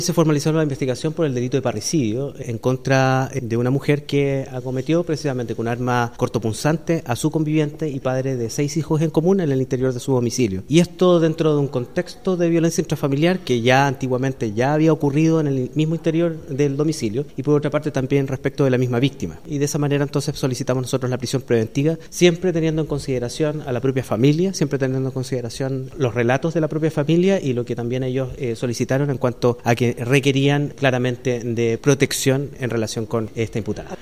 Se formalizó la investigación por el delito de parricidio en contra de una mujer que acometió precisamente con arma cortopunzante a su conviviente y padre de 6 hijos en común en el interior de su domicilio. Y esto dentro de un contexto de violencia intrafamiliar que ya antiguamente ya había ocurrido en el mismo interior del domicilio y por otra parte también respecto de la misma víctima. Y de esa manera entonces solicitamos nosotros la prisión preventiva, siempre teniendo en consideración a la propia familia, siempre teniendo en consideración los relatos de la propia familia y lo que también ellos solicitaron en cuanto a que requerían claramente de protección en relación con esta imputada.